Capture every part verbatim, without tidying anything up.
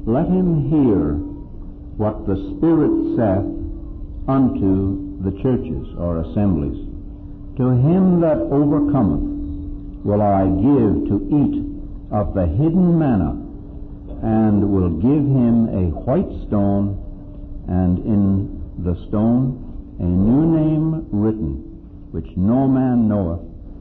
let him hear what the Spirit saith unto the churches or assemblies. To him that overcometh will I give to eat of the hidden manna, and will give him a white stone, and in the stone a new name written, which no man knoweth,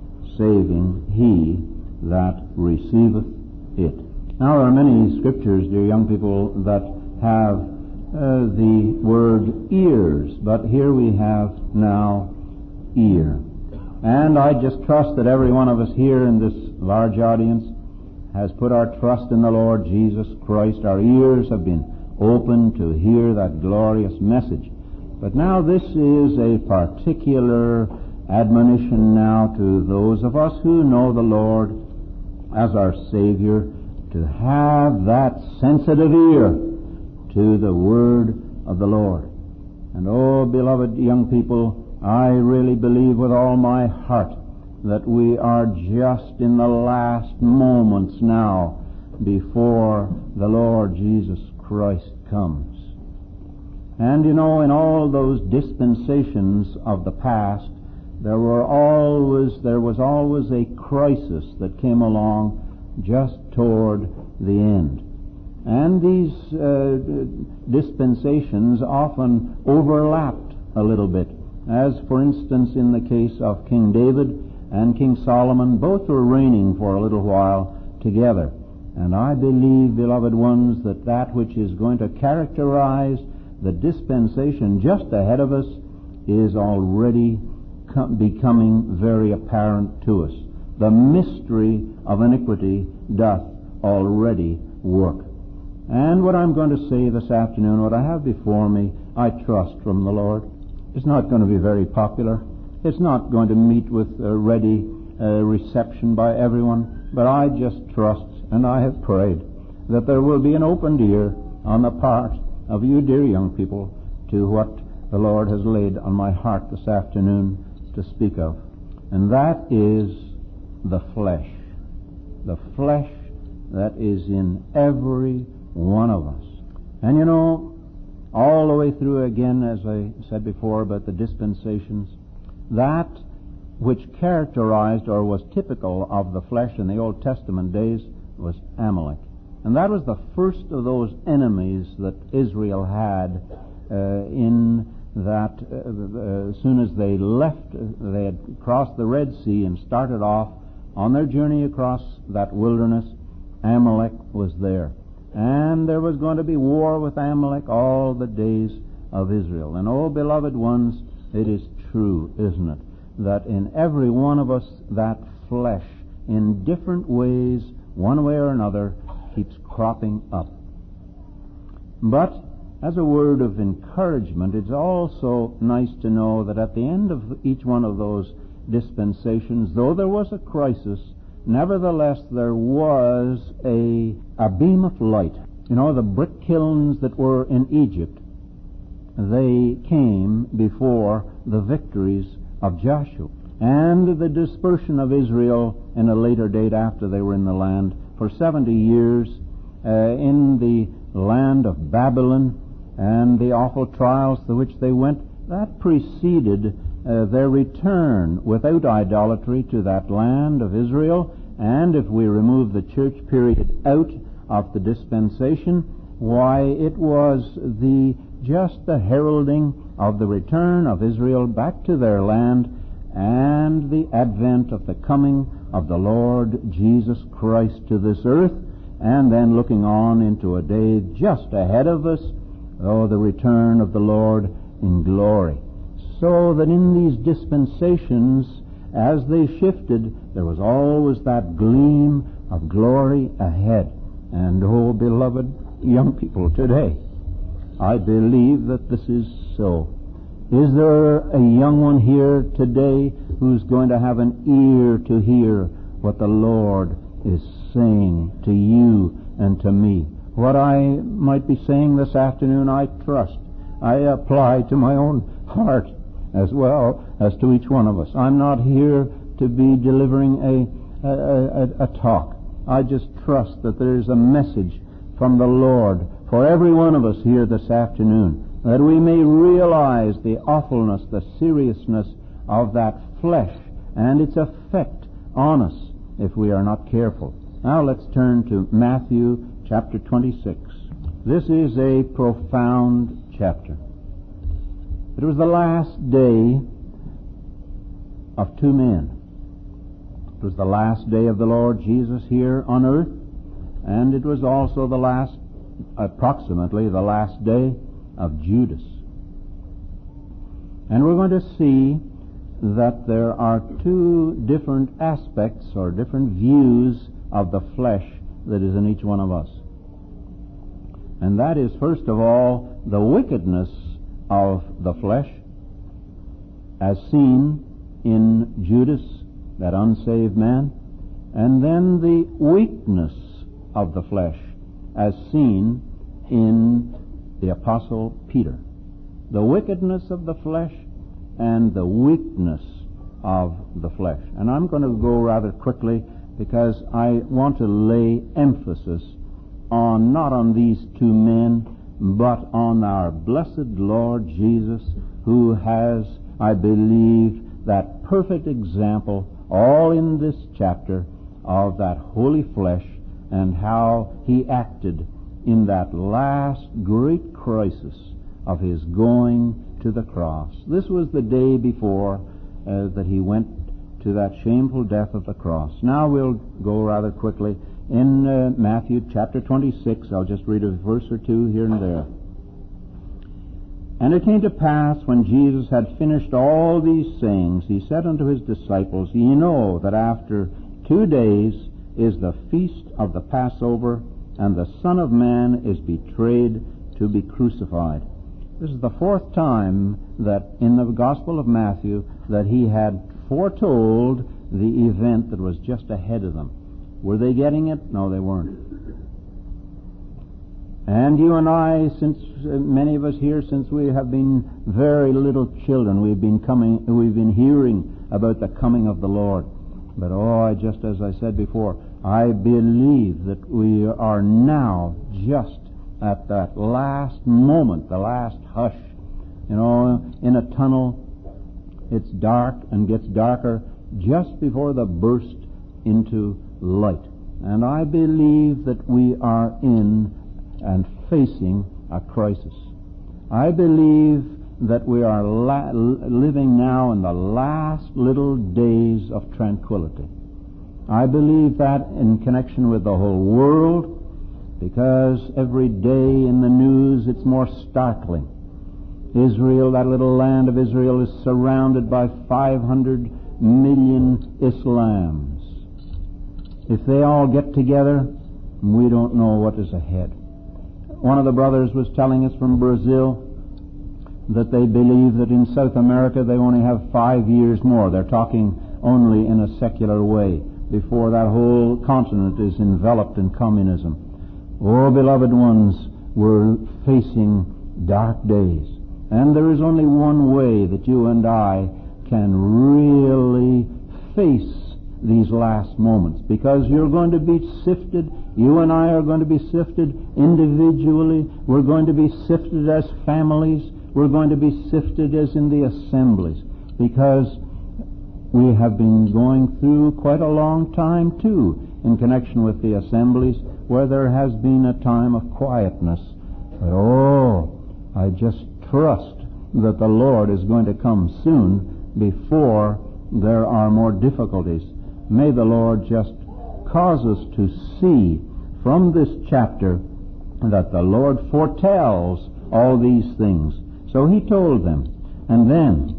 saving he that receiveth it. Now there are many scriptures, dear young people, that have uh, the word ears, but here we have now ear. And I just trust that every one of us here in this large audience has put our trust in the Lord Jesus Christ. Our ears have been open to hear that glorious message. But now this is a particular admonition now to those of us who know the Lord as our Savior, to have that sensitive ear to the Word of the Lord. And oh, beloved young people, I really believe with all my heart that we are just in the last moments now before the Lord Jesus Christ comes. And you know, in all those dispensations of the past, there were always, there was always a crisis that came along just toward the end. And these uh, dispensations often overlapped a little bit. As, for instance, in the case of King David and King Solomon, both were reigning for a little while together. And I believe, beloved ones, that that which is going to characterize the dispensation just ahead of us is already com- becoming very apparent to us. The mystery of iniquity doth already work. And what I'm going to say this afternoon, what I have before me, I trust from the Lord. It's not going to be very popular. It's not going to meet with a ready uh, reception by everyone. But I just trust, and I have prayed, that there will be an opened ear on the part of you dear young people to what the Lord has laid on my heart this afternoon to speak of. And that is the flesh. The flesh that is in every one of us. And you know, all the way through again, as I said before about the dispensations, that which characterized or was typical of the flesh in the Old Testament days was Amalek. And that was the first of those enemies that Israel had uh, in that uh, uh, as soon as they left, uh, they had crossed the Red Sea and started off on their journey across that wilderness, Amalek was there. And there was going to be war with Amalek all the days of Israel. And oh, beloved ones, it is true, isn't it, that in every one of us that flesh, in different ways, one way or another, keeps cropping up. But as a word of encouragement, it's also nice to know that at the end of each one of those dispensations, though there was a crisis, nevertheless there was a, a beam of light. You know, the brick kilns that were in Egypt, they came before the victories of Joshua. And the dispersion of Israel in a later date after they were in the land for seventy years uh, in the land of Babylon, and the awful trials through which they went, that preceded uh, their return without idolatry to that land of Israel. And if we remove the church period out of the dispensation, why, it was the just the heralding of the return of Israel back to their land and the advent of the coming of the Lord Jesus Christ to this earth, and then looking on into a day just ahead of us, oh, the return of the Lord in glory. So that in these dispensations, as they shifted, there was always that gleam of glory ahead. And oh, beloved young people, today, I believe that this is so. Is there a young one here today who's going to have an ear to hear what the Lord is saying to you and to me? What I might be saying this afternoon, I trust, I apply to my own heart as well as to each one of us. I'm not here to be delivering a, a, a, a talk. I just trust that there's a message from the Lord for every one of us here this afternoon, that we may realize the awfulness, the seriousness of that flesh and its effect on us if we are not careful. Now let's turn to Matthew chapter twenty-six. This is a profound chapter. It was the last day of two men. It was the last day of the Lord Jesus here on earth, and it was also the last, approximately the last day of Judas. And we're going to see that there are two different aspects or different views of the flesh that is in each one of us. And that is, first of all, the wickedness of the flesh as seen in Judas, that unsaved man, and then the weakness of the flesh as seen in the Apostle Peter. The wickedness of the flesh and the weakness of the flesh. And I'm going to go rather quickly because I want to lay emphasis on, not on these two men, but on our blessed Lord Jesus, who has, I believe, that perfect example all in this chapter of that holy flesh and how he acted in that last great crisis of his going to the cross. This was the day before uh, that he went to that shameful death of the cross. Now we'll go rather quickly in uh, Matthew chapter twenty-six. I'll just read a verse or two here and there. And it came to pass, when Jesus had finished all these sayings, he said unto his disciples, Ye know that after two days is the feast of the Passover, and the Son of Man is betrayed to be crucified. This is the fourth time that in the Gospel of Matthew that he had foretold the event that was just ahead of them. Were they getting it? No, they weren't. And you and I, since uh, many of us here, since we have been very little children, we've been coming, we've been hearing about the coming of the Lord. But oh, I just as I said before, I believe that we are now just at that last moment, the last hush. You know, in a tunnel, it's dark and gets darker just before the burst into light. And I believe that we are in and facing a crisis. I believe that we are la- living now in the last little days of tranquility. I believe that in connection with the whole world, because every day in the news it's more startling. Israel, that little land of Israel, is surrounded by five hundred million Islams. If they all get together, we don't know what is ahead. One of the brothers was telling us from Brazil that they believe that in South America they only have five years more. They're talking only in a secular way before that whole continent is enveloped in communism. Oh, beloved ones, we're facing dark days. And there is only one way that you and I can really face these last moments, because you're going to be sifted. You and I are going to be sifted individually. We're going to be sifted as families. We're going to be sifted as in the assemblies, because we have been going through quite a long time too in connection with the assemblies where there has been a time of quietness. But oh, I just trust that the Lord is going to come soon before there are more difficulties. May the Lord just cause us to see from this chapter that the Lord foretells all these things. So he told them. And then,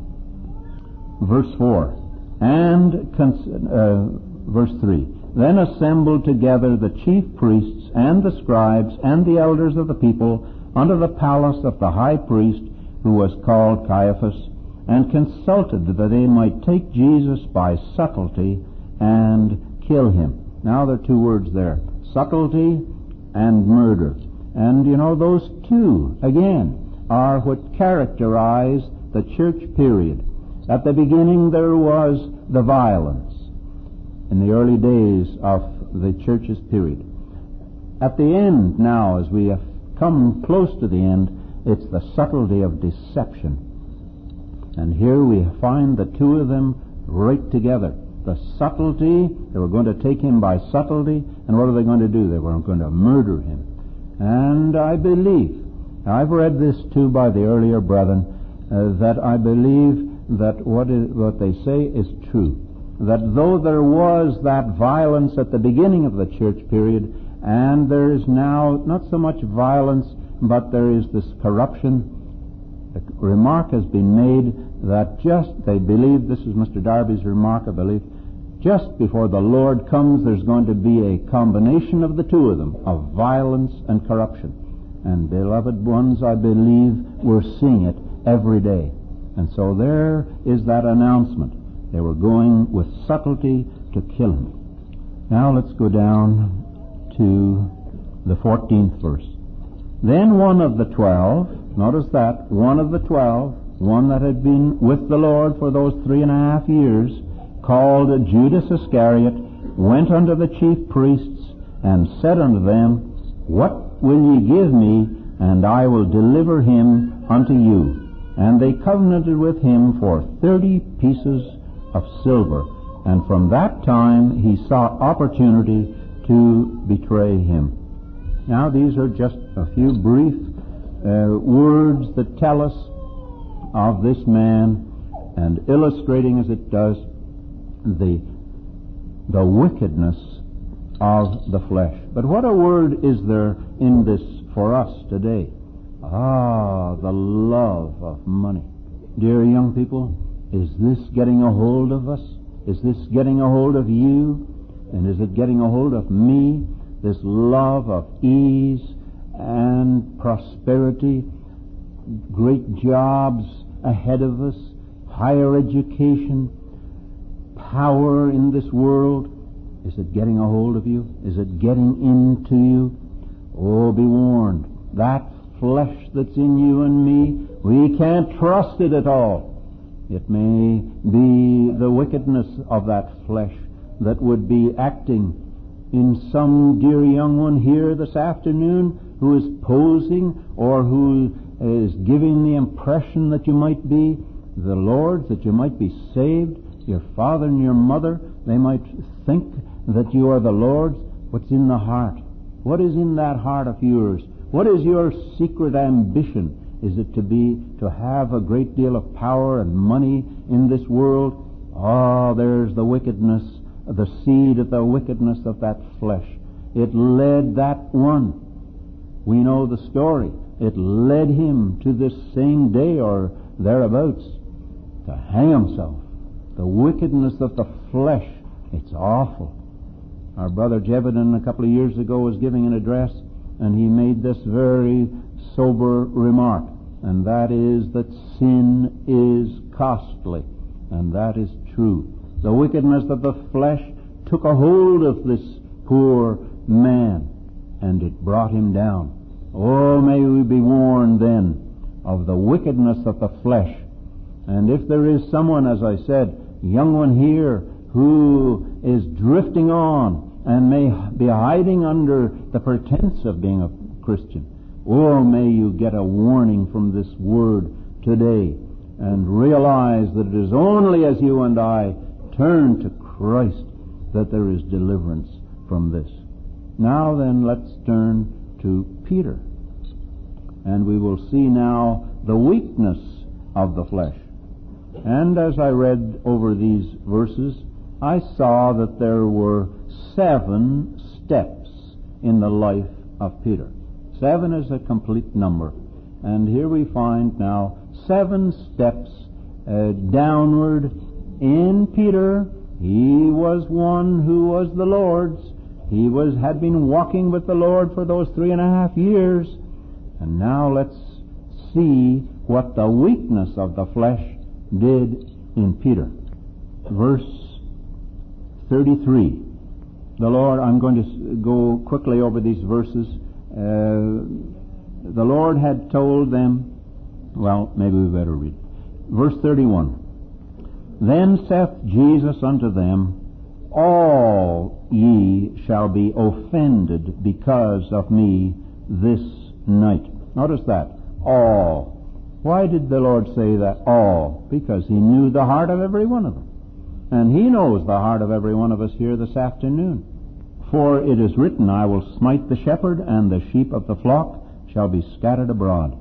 verse four, and cons- uh, verse three, then assembled together the chief priests and the scribes and the elders of the people unto the palace of the high priest, who was called Caiaphas, and consulted that they might take Jesus by subtlety and kill him. Now there are two words there, subtlety and murder. And you know, those two, again, are what characterize the church period. At the beginning there was the violence in the early days of the church's period. at the end now, as we have come close to the end, it's the subtlety of deception. And here we find the two of them right together. The subtlety, they were going to take him by subtlety, and what are they going to do? They were going to murder him. And I believe, I've read this too by the earlier brethren, uh, that I believe that what, is, what they say is true. That though there was that violence at the beginning of the church period, and there is now not so much violence, but there is this corruption, the remark has been made that just, they believe, this is Mister Darby's remark, I believe, just before the Lord comes, there's going to be a combination of the two of them, of violence and corruption. And beloved ones, I believe we're seeing it every day. And so there is that announcement. They were going with subtlety to kill him. Now let's go down to the fourteenth verse. Then one of the twelve, notice that, one of the twelve, one that had been with the Lord for those three and a half years, called Judas Iscariot, went unto the chief priests and said unto them, What will ye give me, and I will deliver him unto you? And they covenanted with him for thirty pieces of silver. And from that time he sought opportunity to betray him. Now these are just a few brief uh, words that tell us of this man, and illustrating as it does the the wickedness of the flesh. But what a word is there in this for us today? Ah, the love of money. Dear young people, is this getting a hold of us? Is this getting a hold of you? And is it getting a hold of me? This love of ease and prosperity, great jobs ahead of us, higher education, power in this world. Is it getting a hold of you? Is it getting into you? Oh, be warned. That flesh that's in you and me, we can't trust it at all. It may be the wickedness of that flesh that would be acting in some dear young one here this afternoon who is posing or who is giving the impression that you might be the Lord's, that you might be saved. Your father and your mother, they might think that you are the Lord's. What's in the heart? What is in that heart of yours? What is your secret ambition? Is it to be, to have a great deal of power and money in this world? Ah, oh, there's the wickedness, the seed of the wickedness of that flesh. It led that one. We know the story. It led him to this same day or thereabouts to hang himself. The wickedness of the flesh. It's awful. Our brother Jebediah a couple of years ago was giving an address, and he made this very sober remark, and that is that sin is costly, and that is true. The wickedness of the flesh took a hold of this poor man, and it brought him down. Oh, may we be warned then of the wickedness of the flesh. And if there is someone, as I said, young one here, who is drifting on and may be hiding under the pretense of being a Christian, oh, may you get a warning from this word today and realize that it is only as you and I turn to Christ that there is deliverance from this. Now then, let's turn to Peter, and we will see now the weakness of the flesh. And as I read over these verses, I saw that there were seven steps in the life of Peter. Seven is a complete number. And here we find now seven steps uh, downward in Peter. He was one who was the Lord's. He was had been walking with the Lord for those three and a half years. And now let's see what the weakness of the flesh did in Peter. Verse thirty-three. The Lord, I'm going to go quickly over these verses. Uh, the Lord had told them, well, maybe we better read. Verse thirty-one. Then saith Jesus unto them, all ye shall be offended because of me this night. Notice that. All. Why did the Lord say that? All. Because He knew the heart of every one of them. And He knows the heart of every one of us here this afternoon. For it is written, I will smite the shepherd, and the sheep of the flock shall be scattered abroad.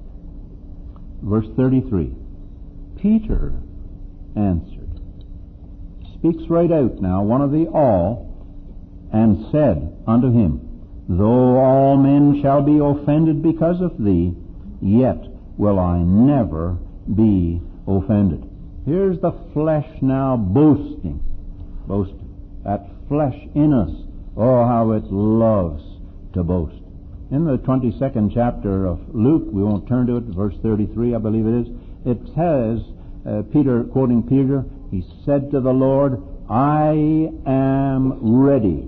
Verse thirty-three. Peter answered. Speaks right out now, one of the all, and said unto him, Though all men shall be offended because of thee, yet will I never be offended. Here's the flesh now boasting. Boasting. That flesh in us. Oh, how it loves to boast. In the twenty-second chapter of Luke, we won't turn to it, verse thirty-three, I believe it is, it says, uh, Peter, quoting Peter, he said to the Lord, I am ready.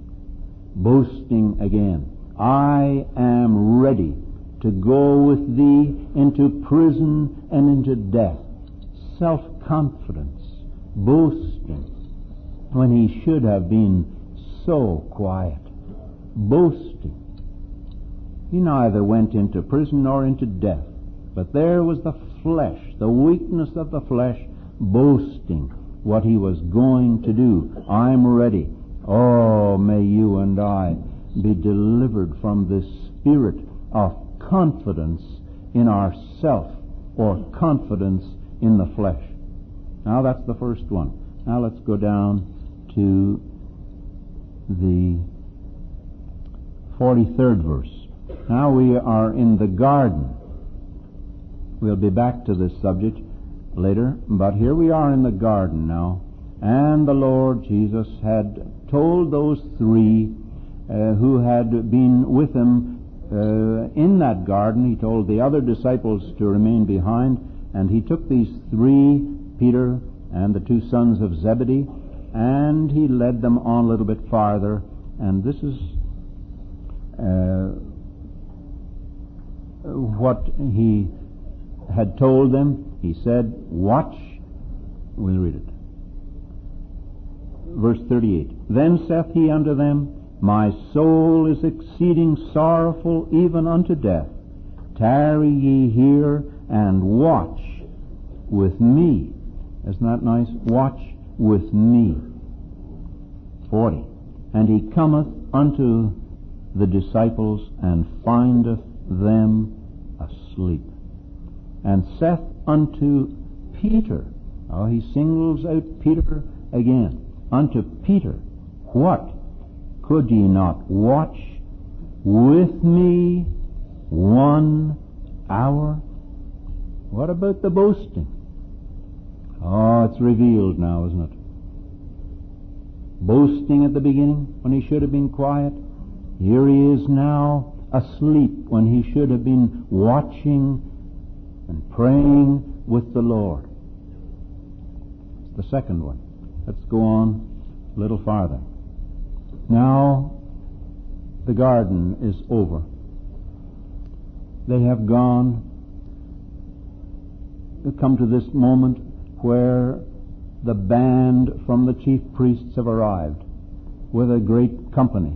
Boasting again. I am ready to go with thee into prison and into death. Self-confidence. Boasting. When he should have been so quiet. Boasting. He neither went into prison nor into death. But there was the flesh, the weakness of the flesh, boasting what he was going to do. I'm ready. Oh, may you and I be delivered from this spirit of confidence in ourself or confidence in the flesh. Now that's the first one. Now let's go down to the forty-third verse. Now we are in the garden. We'll be back to this subject later, but here we are in the garden now. And the Lord Jesus had told those three uh, who had been with him uh, in that garden, he told the other disciples to remain behind, and he took these three, Peter and the two sons of Zebedee, and he led them on a little bit farther, and this is uh, what he had told them. He said, watch. We'll read it. Verse thirty-eight. Then saith he unto them, My soul is exceeding sorrowful even unto death. Tarry ye here and watch with me. Isn't that nice? Watch with me. forty. And he cometh unto the disciples and findeth them asleep. And saith unto Peter, oh, he singles out Peter again. Unto Peter, what? Could ye not watch with me one hour? What about the boasting? Oh, it's revealed now, isn't it? Boasting at the beginning when he should have been quiet. Here he is now asleep when he should have been watching and praying with the Lord. It's the second one. Let's go on a little farther. Now, the garden is over. They have gone, they've come to this moment where the band from the chief priests have arrived with a great company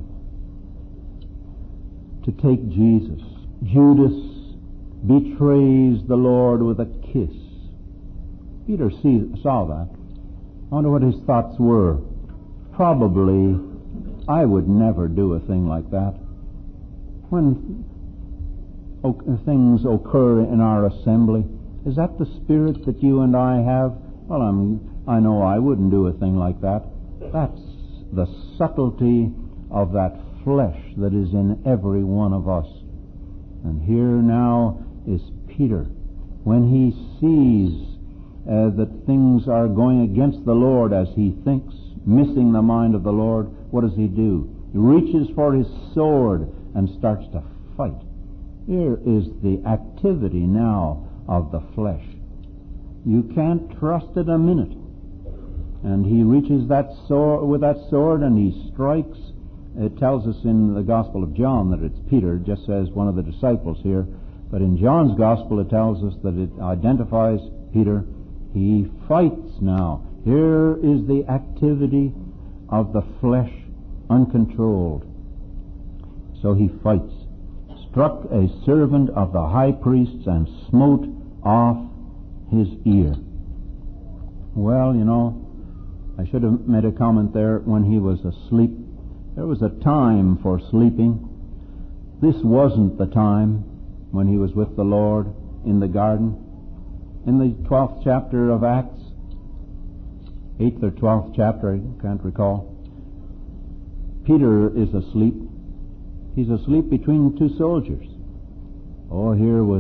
to take Jesus. Judas betrays the Lord with a kiss. Peter see, saw that. I wonder what his thoughts were. Probably, I would never do a thing like that. When o- things occur in our assembly, is that the spirit that you and I have? Well, I'm, I know I wouldn't do a thing like that. That's the subtlety of that flesh that is in every one of us. And here now is Peter. When he sees uh, that things are going against the Lord as he thinks, missing the mind of the Lord, what does he do? He reaches for his sword and starts to fight. Here is the activity now of the flesh. You can't trust it a minute. And he reaches that sword with that sword and he strikes. It tells us in the Gospel of John that it's Peter, just says one of the disciples here. But in John's Gospel it tells us that it identifies Peter. He fights now. Here is the activity of the flesh uncontrolled. So he fights, struck a servant of the high priest's and smote off his ear. Well, you know, I should have made a comment there when he was asleep. There was a time for sleeping. This wasn't the time when he was with the Lord in the garden. In the twelfth chapter of Acts, eighth or twelfth chapter, I can't recall, Peter is asleep. He's asleep between two soldiers. Oh, here was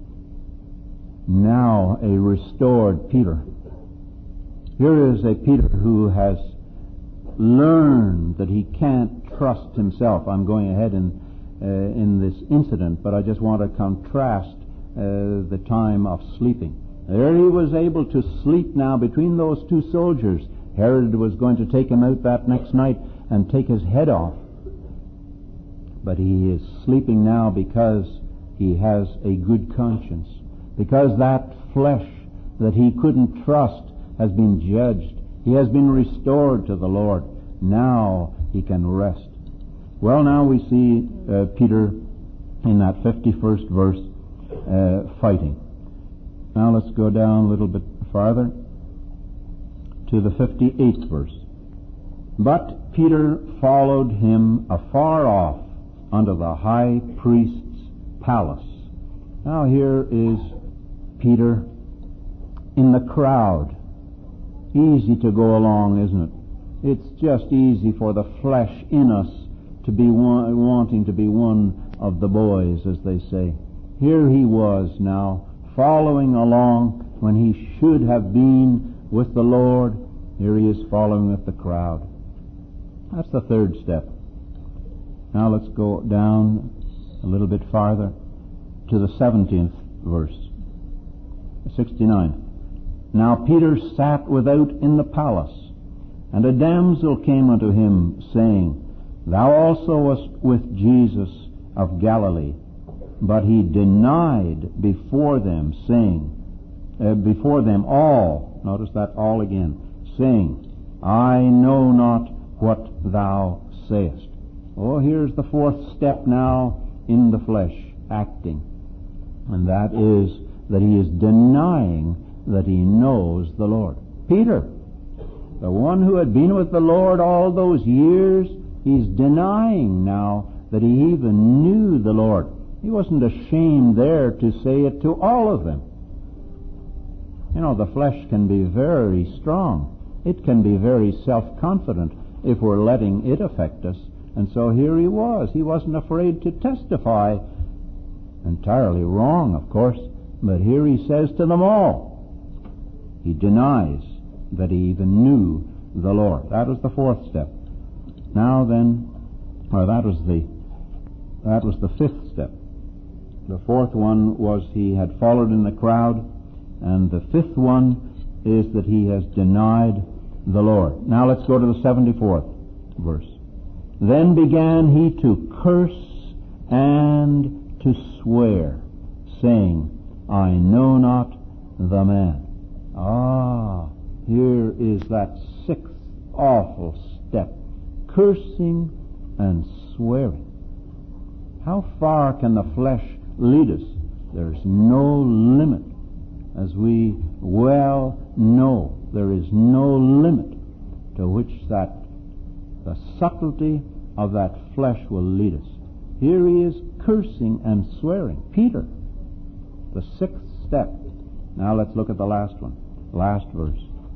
now a restored Peter. Here is a Peter who has learned that he can't trust himself. I'm going ahead in, uh, in this incident, but I just want to contrast uh, the time of sleeping. There he was able to sleep now between those two soldiers. Herod was going to take him out that next night and take his head off. But he is sleeping now because he has a good conscience. Because that flesh that he couldn't trust has been judged. He has been restored to the Lord. Now he can rest. Well, now we see uh, Peter in that fifty-first verse uh, fighting. Now let's go down a little bit farther to the fifty-eighth verse. But Peter followed him afar off unto the high priest's palace. Now here is Peter in the crowd. Easy to go along, isn't it? It's just easy for the flesh in us to be one, wanting to be one of the boys, as they say. Here he was now, following along when he should have been with the Lord. Here he is following with the crowd. That's the third step. Now let's go down a little bit farther to the seventeenth verse. sixty-nine. Now Peter sat without in the palace, and a damsel came unto him, saying, Thou also wast with Jesus of Galilee. But he denied before them, saying, uh, before them all, notice that all again, saying, I know not what thou sayest. Oh, here's the fourth step now in the flesh, acting. And that is that he is denying that he knows the Lord. Peter, the one who had been with the Lord all those years, he's denying now that he even knew the Lord. He wasn't ashamed there to say it to all of them. You know, the flesh can be very strong. It can be very self-confident if we're letting it affect us. And so here he was. He wasn't afraid to testify. Entirely wrong, of course. But here he says to them all, he denies that he even knew the Lord. That was the fourth step. Now then, or that was the that was the fifth step. The fourth one was he had followed in the crowd, and the fifth one is that he has denied the Lord. Now let's go to the seventy-fourth verse. Then began he to curse and to swear, saying, I know not the man. Ah, here is that sixth awful step. Cursing and swearing. How far can the flesh lead us? There's no limit. As we well know, there is no limit to which that the subtlety of that flesh will lead us. Here he is cursing and swearing. Peter, the sixth step. Now let's look at the last one. Last verse.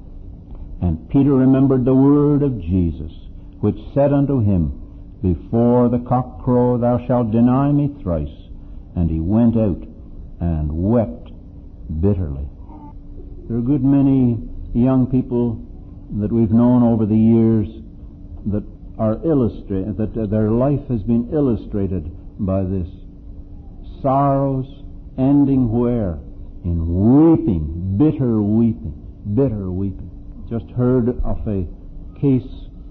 And Peter remembered the word of Jesus, which said unto him, Before the cock crow thou shalt deny me thrice. And he went out and wept bitterly. There are a good many young people that we've known over the years that are illustrated, that their life has been illustrated by this. Sorrows ending where? In weeping, bitter weeping, bitter weeping. Just heard of a case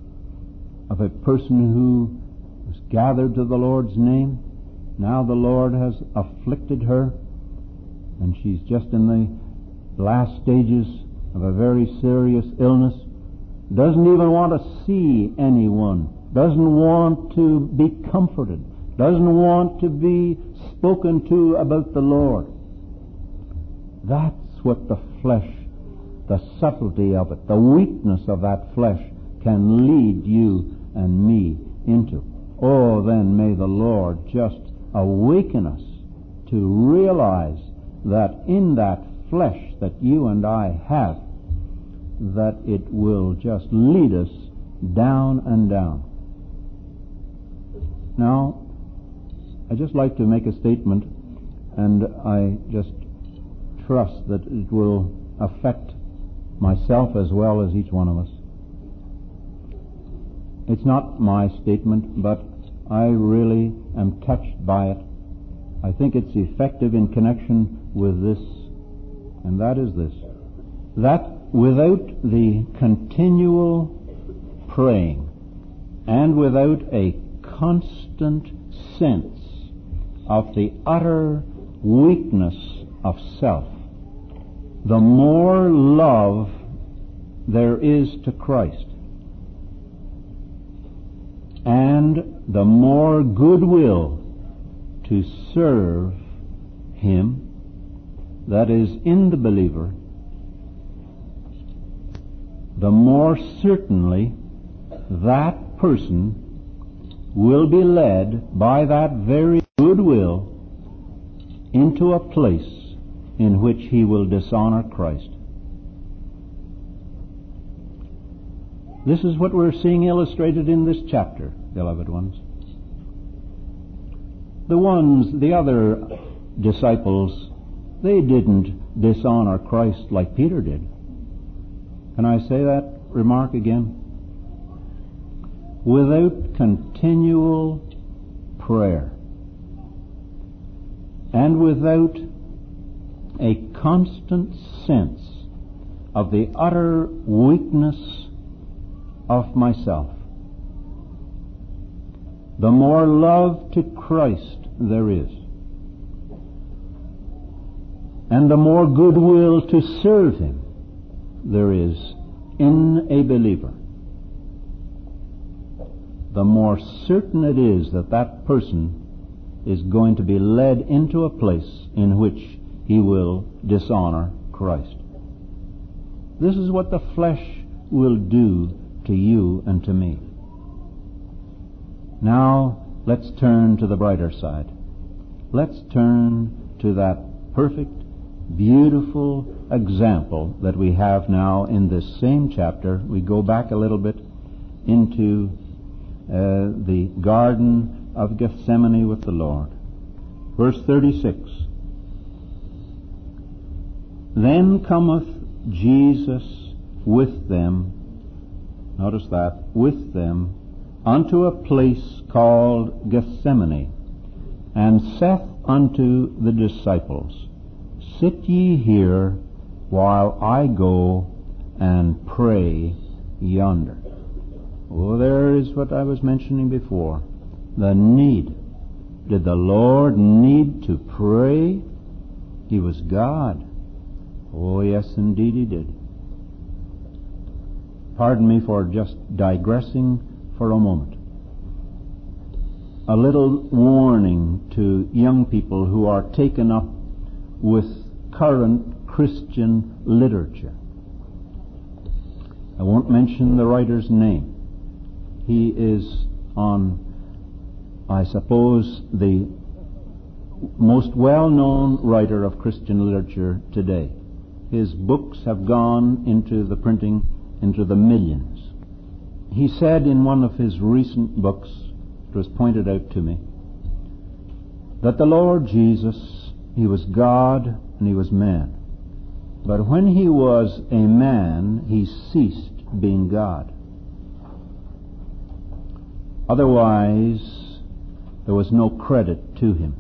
of a person who was gathered to the Lord's name. Now the Lord has afflicted her, and she's just in the last stages of a very serious illness. doesn't even want to see anyone, doesn't want to be comforted, doesn't want to be spoken to about the Lord. That's what the flesh, the subtlety of it, the weakness of that flesh can lead you and me into. Oh, then may the Lord just awaken us to realize that in that flesh that you and I have, that it will just lead us down and down. Now, I'd just like to make a statement, and I just trust that it will affect myself as well as each one of us. It's not my statement, but I really am touched by it. I think it's effective in connection with this, and that is this: that without the continual praying and without a constant sense of the utter weakness of self, the more love there is to Christ and the more goodwill to serve Him that is in the believer, the more certainly that person will be led by that very goodwill into a place in which he will dishonor Christ. This is what we're seeing illustrated in this chapter, beloved ones. The ones, the other disciples, they didn't dishonor Christ like Peter did. Can I say that remark again? Without continual prayer and without a constant sense of the utter weakness of myself, the more love to Christ there is, and the more goodwill to serve Him there is in a believer, the more certain it is that that person is going to be led into a place in which he will dishonor Christ. This is what the flesh will do to you and to me. Now, let's turn to the brighter side. Let's turn to that perfect, beautiful example that we have now in this same chapter. We go back a little bit into uh, the Garden of Gethsemane with the Lord. Verse thirty-six. Then cometh Jesus with them, notice that, with them, unto a place called Gethsemane, and saith unto the disciples, Sit ye here while I go and pray yonder. Oh, there is what I was mentioning before, the need. Did the Lord need to pray? He was God. Oh, yes, indeed He did. Pardon me for just digressing for a moment. A little warning to young people who are taken up with current Christian literature. I won't mention the writer's name. He is on, I suppose, the most well-known writer of Christian literature today. His books have gone into the printing into the millions. He said in one of his recent books, it was pointed out to me, that the Lord Jesus, He was God and He was man. But when He was a man, He ceased being God. Otherwise, there was no credit to Him.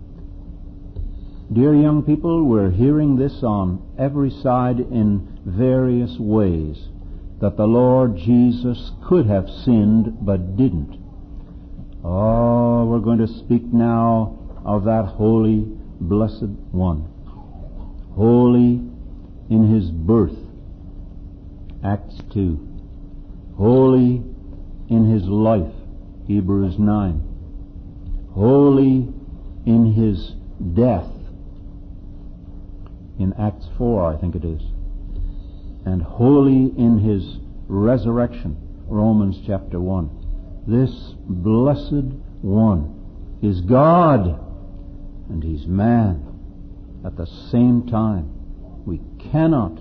Dear young people, we're hearing this on every side in various ways, that the Lord Jesus could have sinned but didn't. Oh, we're going to speak now of that holy, blessed one. Holy in His birth. Acts two. holy in his life, Hebrews nine, holy in his death, in Acts four, I think it is, and holy in his resurrection, Romans chapter one. This blessed one is God and he's man at the same time. We cannot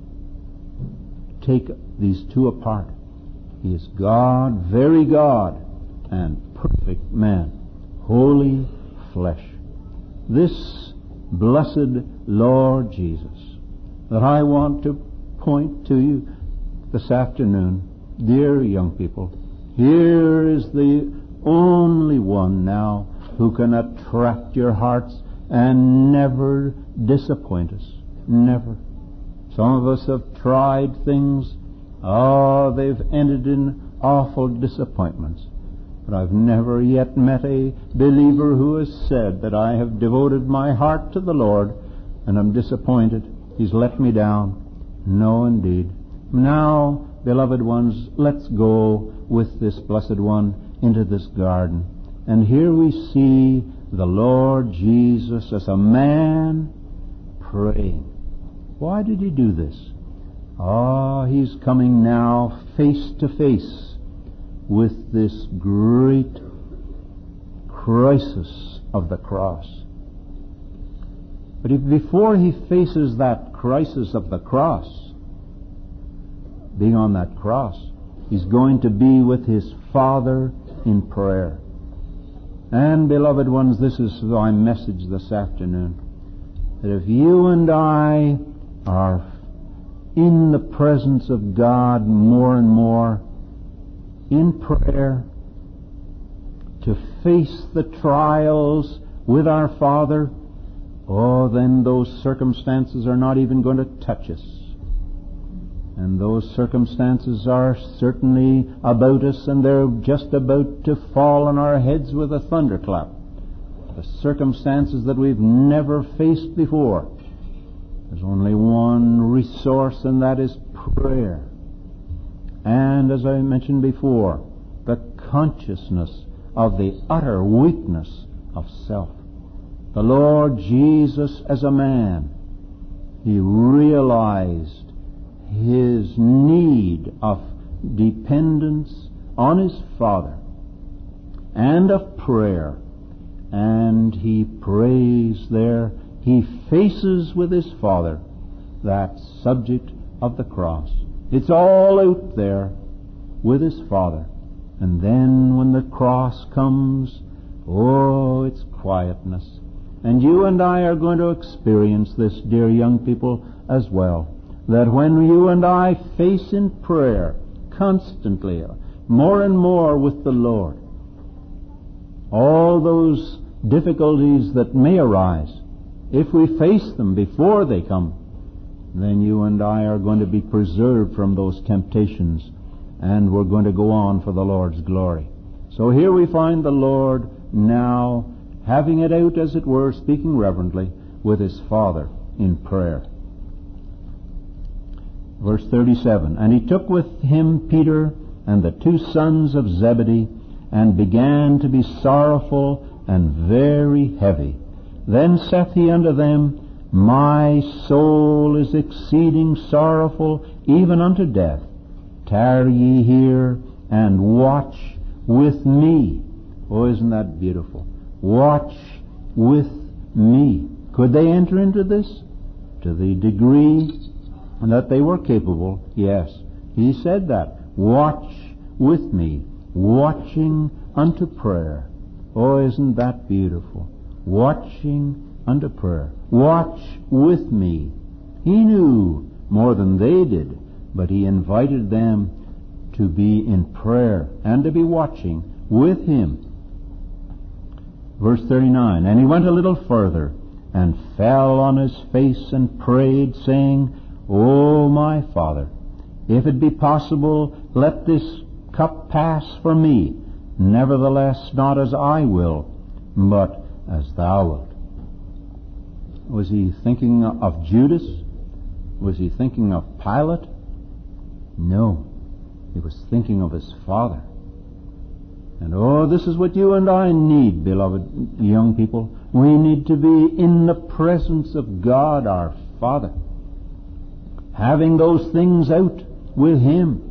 take these two apart. He is God, very God, and perfect man, holy flesh. This blessed Lord Jesus that I want to point to you this afternoon, dear young people, here is the only one now who can attract your hearts and never disappoint us. Never. Some of us have tried things. Oh, they've ended in awful disappointments. But I've never yet met a believer who has said that I have devoted my heart to the Lord and I'm disappointed. He's let me down. No, indeed. Now, beloved ones, let's go with this blessed one into this garden. And here we see the Lord Jesus as a man praying. Why did he do this? Ah, he's coming now face to face with this great crisis of the cross. But if before he faces that crisis of the cross, being on that cross, he's going to be with his Father in prayer. And, beloved ones, this is my message this afternoon, that if you and I are in the presence of God more and more in prayer, to face the trials with our Father, oh, then those circumstances are not even going to touch us. And those circumstances are certainly about us, and they're just about to fall on our heads with a thunderclap. The circumstances that we've never faced before. There's only one resource, and that is prayer. And as I mentioned before, the consciousness of the utter weakness of self. The Lord Jesus, as a man, he realized his need of dependence on his Father and of prayer. And he prays there. He faces with his Father that subject of the cross. It's all out there with his Father. And then when the cross comes, oh, it's quietness. And you and I are going to experience this, dear young people, as well. That when you and I face in prayer constantly, more and more with the Lord, all those difficulties that may arise, if we face them before they come, then you and I are going to be preserved from those temptations, and we're going to go on for the Lord's glory. So here we find the Lord now having it out, as it were, speaking reverently, with his Father in prayer. Verse thirty-seven, and he took with him Peter and the two sons of Zebedee, and began to be sorrowful and very heavy. Then saith he unto them, My soul is exceeding sorrowful, even unto death. Tarry ye here, and watch with me. Oh, isn't that beautiful? Watch with me. Could they enter into this? To the degree that they were capable, yes. He said that. Watch with me, watching unto prayer. Oh, isn't that beautiful? Watching unto prayer. Watch with me. He knew more than they did, but he invited them to be in prayer and to be watching with him. Verse thirty-nine, and he went a little further and fell on his face and prayed, saying, O my Father, if it be possible, let this cup pass from me. Nevertheless, not as I will, but as thou wilt. Was he thinking of Judas? Was he thinking of Pilate? No. He was thinking of his Father. And oh, this is what you and I need, beloved young people. We need to be in the presence of God our Father, having those things out with Him.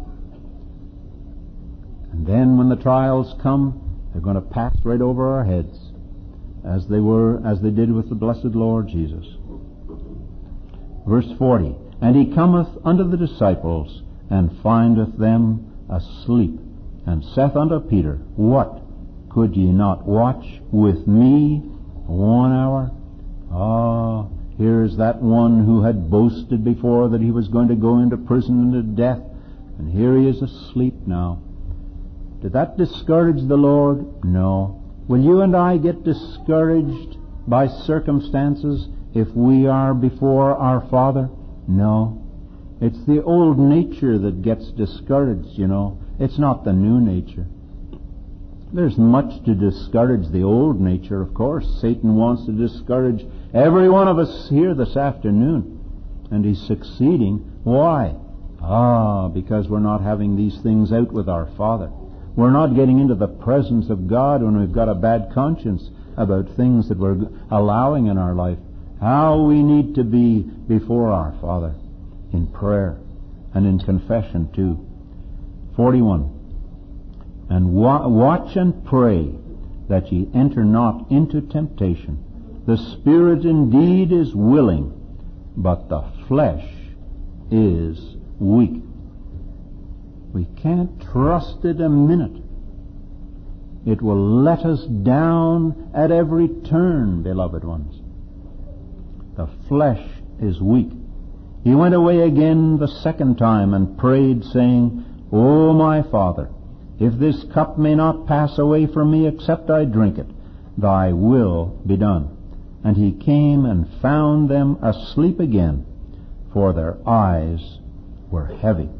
And then when the trials come, they're going to pass right over our heads, as they were, as they did with the blessed Lord Jesus. Verse forty, and he cometh unto the disciples, and findeth them asleep, and saith unto Peter, what, could ye not watch with me one hour? Ah, here's that one who had boasted before that he was going to go into prison and to death, and here he is asleep now. Did that discourage the Lord? No. Will you and I get discouraged by circumstances if we are before our Father? No. It's the old nature that gets discouraged, you know. It's not the new nature. There's much to discourage the old nature, of course. Satan wants to discourage every one of us here this afternoon. And he's succeeding. Why? Ah, because we're not having these things out with our Father. We're not getting into the presence of God when we've got a bad conscience about things that we're allowing in our life. How we need to be before our Father in prayer and in confession too. forty-one. And wa- watch and pray that ye enter not into temptation. The spirit indeed is willing, but the flesh is weak. We can't trust it a minute. It will let us down at every turn, beloved ones. The flesh is weak. He went away again the second time and prayed, saying, O my Father, if this cup may not pass away from me except I drink it, thy will be done. And he came and found them asleep again, for their eyes were heavy.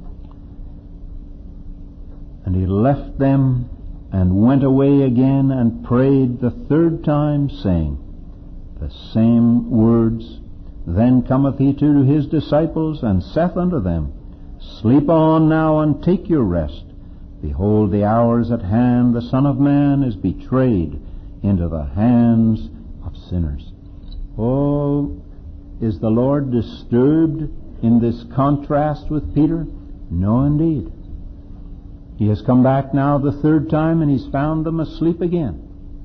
And he left them and went away again and prayed the third time, saying the same words. Then cometh he to his disciples, and saith unto them, Sleep on now, and take your rest. Behold, the hour is at hand, the Son of Man is betrayed into the hands of sinners. Oh, is the Lord disturbed in this contrast with Peter? No, indeed. He has come back now the third time, and he's found them asleep again.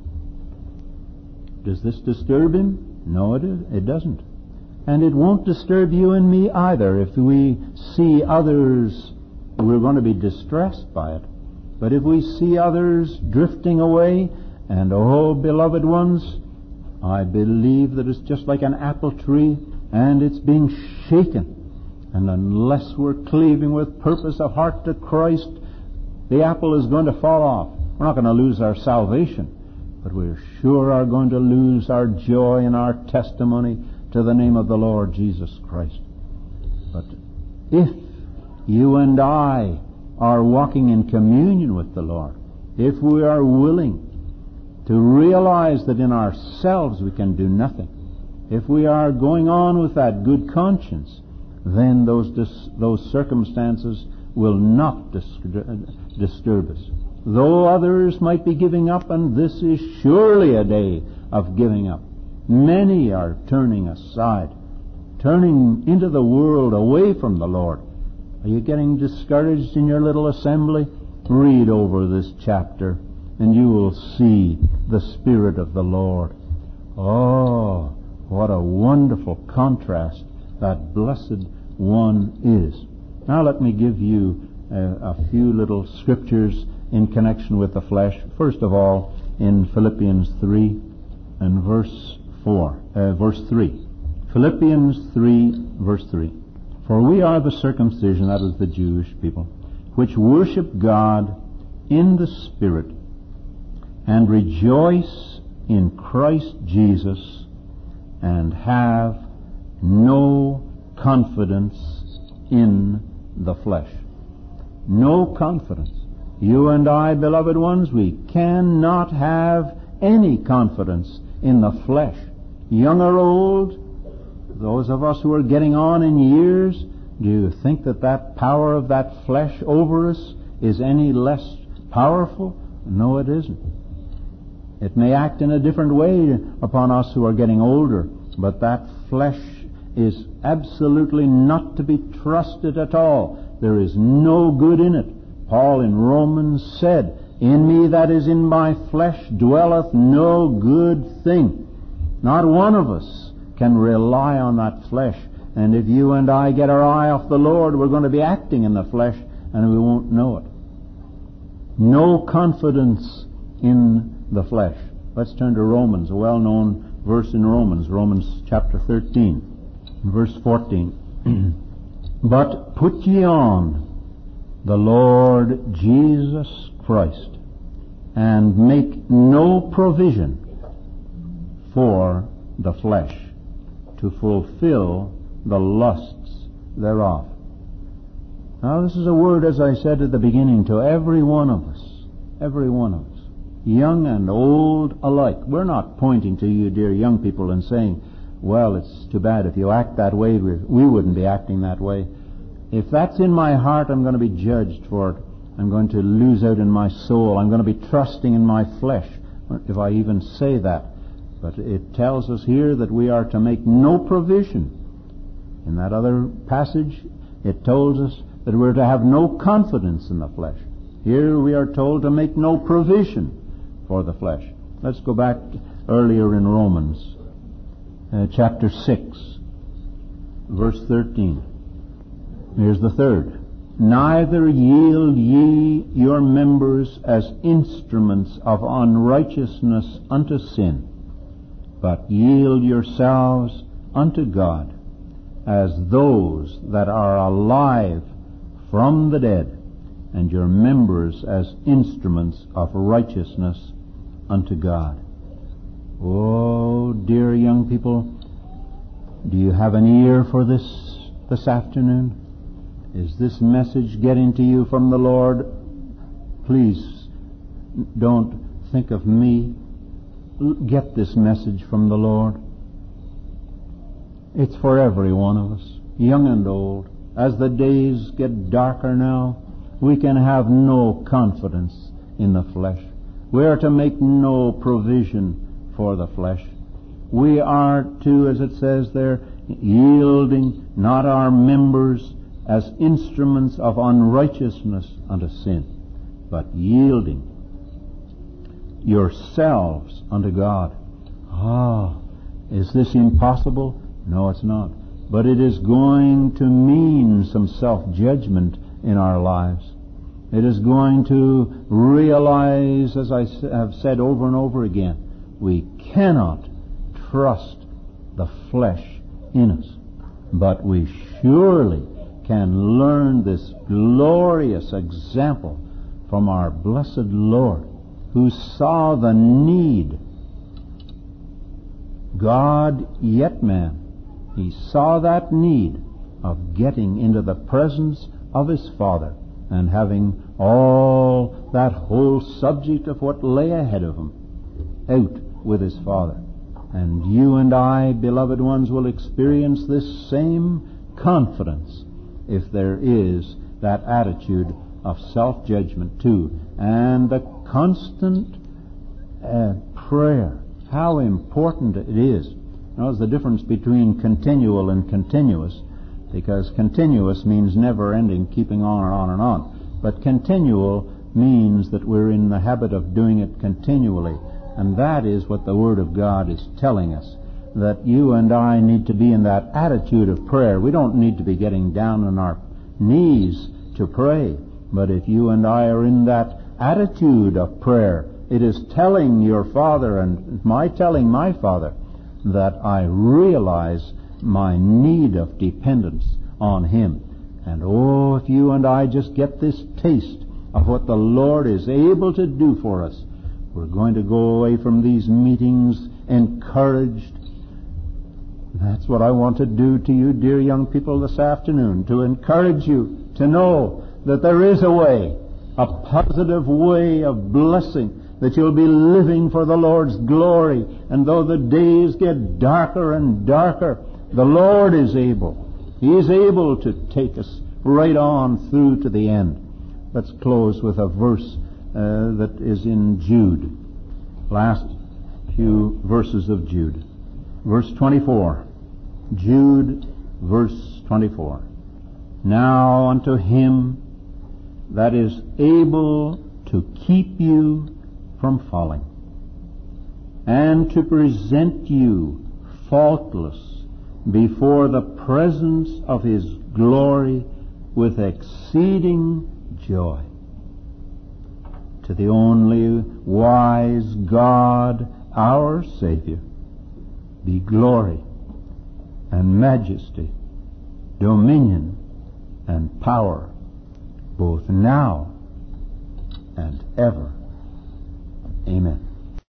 Does this disturb him? No, it, it doesn't. And it won't disturb you and me either if we see others. We're going to be distressed by it. But if we see others drifting away, and oh, beloved ones, I believe that it's just like an apple tree, and it's being shaken. And unless we're cleaving with purpose of heart to Christ, the apple is going to fall off. We're not going to lose our salvation, but we sure are going to lose our joy and our testimony to the name of the Lord Jesus Christ. But if you and I are walking in communion with the Lord, if we are willing to realize that in ourselves we can do nothing, if we are going on with that good conscience, then those dis- those circumstances will not dis- disturb us. Though others might be giving up, and this is surely a day of giving up. Many are turning aside, turning into the world away from the Lord. Are you getting discouraged in your little assembly? Read over this chapter, and you will see the Spirit of the Lord. Oh, what a wonderful contrast that blessed one is. Now let me give you a, a few little scriptures in connection with the flesh. First of all, in Philippians three and verse four, uh, verse three. Philippians three, verse three. For we are the circumcision, that is the Jewish people, which worship God in the Spirit, and rejoice in Christ Jesus, and have no confidence in the flesh. No confidence. You and I, beloved ones, we cannot have any confidence in the flesh. Young or old, those of us who are getting on in years, Do you think that that power of that flesh over us is any less powerful? No, it isn't. It may act in a different way upon us who are getting older, but that flesh is absolutely not to be trusted at all. There is no good in it. Paul in Romans said, "In me that is in my flesh dwelleth no good thing." Not one of us can rely on that flesh. And if you and I get our eye off the Lord, we're going to be acting in the flesh and we won't know it. No confidence in the flesh. Let's turn to Romans, a well-known verse in Romans, Romans chapter thirteen, verse fourteen. "But put ye on the Lord Jesus Christ, and make no provision for the flesh to fulfill the lusts thereof." Now this is a word, as I said at the beginning, to every one of us. Every one of us. Young and old alike. We're not pointing to you, dear young people, and saying, well, it's too bad if you act that way, we wouldn't be acting that way. If that's in my heart, I'm going to be judged for it. I'm going to lose out in my soul. I'm going to be trusting in my flesh, if I even say that. But it tells us here that we are to make no provision. In that other passage, it tells us that we're to have no confidence in the flesh. Here we are told to make no provision for the flesh. Let's go back earlier in Romans, uh, chapter six, verse thirteen. Here's the third. "Neither yield ye your members as instruments of unrighteousness unto sin, but yield yourselves unto God as those that are alive from the dead, and your members as instruments of righteousness unto God." Oh, dear young people, do you have an ear for this this afternoon? Is this message getting to you from the Lord? Please don't think of me. Get this message from the Lord. It's for every one of us, young and old. As the days get darker now, we can have no confidence in the flesh. We are to make no provision for the flesh. We are to, as it says there, yielding not our members as instruments of unrighteousness unto sin, but yielding yourselves unto God. Ah, is this impossible? No, it's not. But it is going to mean some self-judgment in our lives. It is going to realize, as I have said over and over again, we cannot trust the flesh in us. But we surely can learn this glorious example from our blessed Lord, who saw the need. God yet man. He saw that need of getting into the presence of his Father and having all that whole subject of what lay ahead of him out with his Father. And you and I, beloved ones, will experience this same confidence if there is that attitude of self-judgment too. And the constant uh, prayer, how important it is. Notice the difference between continual and continuous, because continuous means never-ending, keeping on and on and on. But continual means that we're in the habit of doing it continually. And that is what the Word of God is telling us, that you and I need to be in that attitude of prayer. We don't need to be getting down on our knees to pray. But if you and I are in that attitude of prayer, it is telling your Father and my telling my Father that I realize my need of dependence on Him. And oh, if you and I just get this taste of what the Lord is able to do for us, we're going to go away from these meetings encouraged. That's what I want to do to you, dear young people, this afternoon, to encourage you to know that there is a way, a positive way of blessing, that you'll be living for the Lord's glory. And though the days get darker and darker, the Lord is able. He is able to take us right on through to the end. Let's close with a verse uh, that is in Jude. Last few verses of Jude. Verse twenty-four. Jude, verse twenty-four. Now unto him that is able to keep you from falling, and to present you faultless before the presence of his glory with exceeding joy. To the only wise God, our Savior, be glory and majesty, dominion and power, both now and ever. Amen.